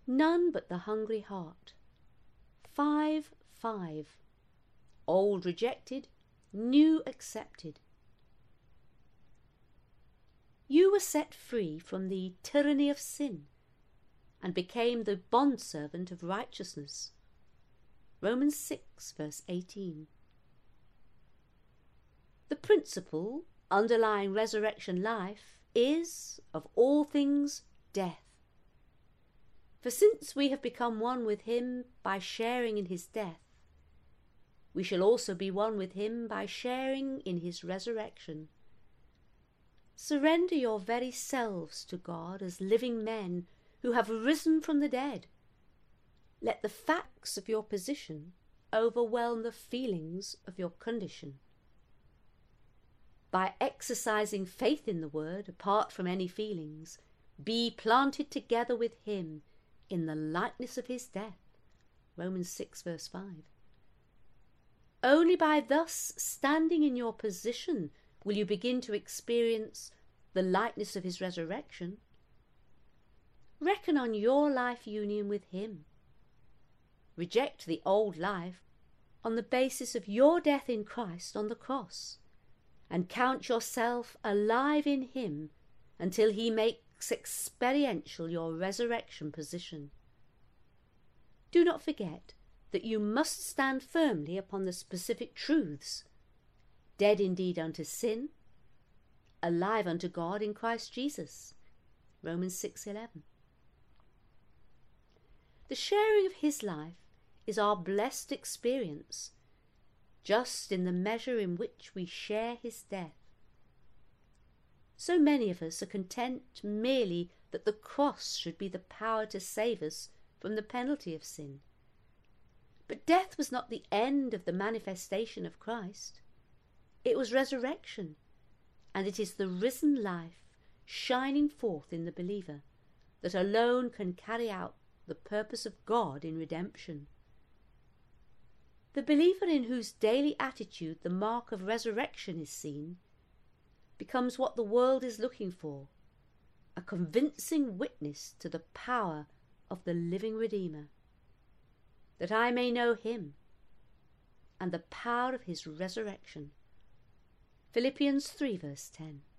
none but the hungry heart. 5:5. Old rejected, new accepted. You were set free from the tyranny of sin and became the bondservant of righteousness. Romans 6 verse 18. The principle underlying resurrection life is, of all things, death. For since we have become one with him by sharing in his death, we shall also be one with him by sharing in his resurrection. Surrender your very selves to God as living men who have risen from the dead. Let the facts of your position overwhelm the feelings of your condition. By exercising faith in the word, apart from any feelings, be planted together with him in the likeness of his death. Romans 6 verse 5. Only by thus standing in your position will you begin to experience the likeness of his resurrection. Reckon on your life union with him. Reject the old life on the basis of your death in Christ on the cross, and count yourself alive in him until he makes experiential your resurrection position. Do not forget that you must stand firmly upon the specific truths: dead indeed unto sin, alive unto God in Christ Jesus. Romans 6:11. The sharing of his life is our blessed experience, just in the measure in which we share his death. So many of us are content merely that the cross should be the power to save us from the penalty of sin. But death was not the end of the manifestation of Christ. It was resurrection, and it is the risen life shining forth in the believer that alone can carry out the purpose of God in redemption. The believer in whose daily attitude the mark of resurrection is seen becomes what the world is looking for: a convincing witness to the power of the living Redeemer, that I may know him and the power of his resurrection. Philippians 3 verse 10.